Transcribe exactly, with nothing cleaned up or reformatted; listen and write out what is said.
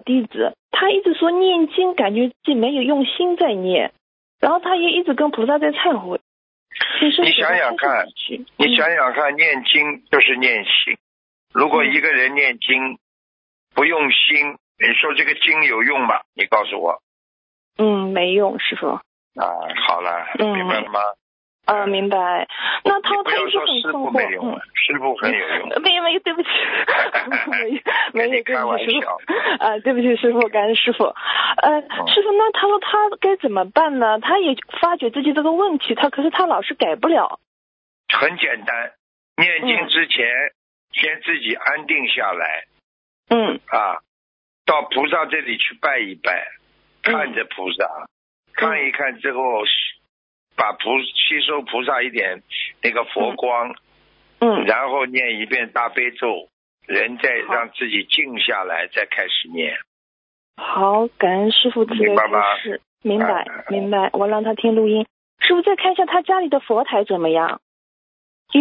弟子，他一直说念经感觉自己没有用心在念，然后他也一直跟菩萨在忏悔。 你想想看，你想想看，念经就是念心。如果一个人念经不用心，你说这个经有用吗？你告诉我。 嗯，没用，师父。 啊，好了， 嗯、 明白了吗？ 啊，明白。那他他一直很师傅困惑。 没用，嗯、师傅很有用。 没有没有，对不起，没有没有，对不起师傅。啊，对不起师傅，感恩师傅。呃，嗯、师傅，那他说他该怎么办呢？他也发觉自己这个问题，他可是他老是改不了。 很简单，念经之前、嗯、先自己安定下来。 嗯。 啊，到菩萨这里去拜一拜，看着菩萨，嗯、看一看之后。把菩吸收菩萨一点那个佛光， 嗯， 然后念一遍大悲咒，人再让自己静下来，再开始念。 好，感恩师父慈悲开示，明白、啊、明白。我让他听录音。师父再看一下他家里的佛台怎么样？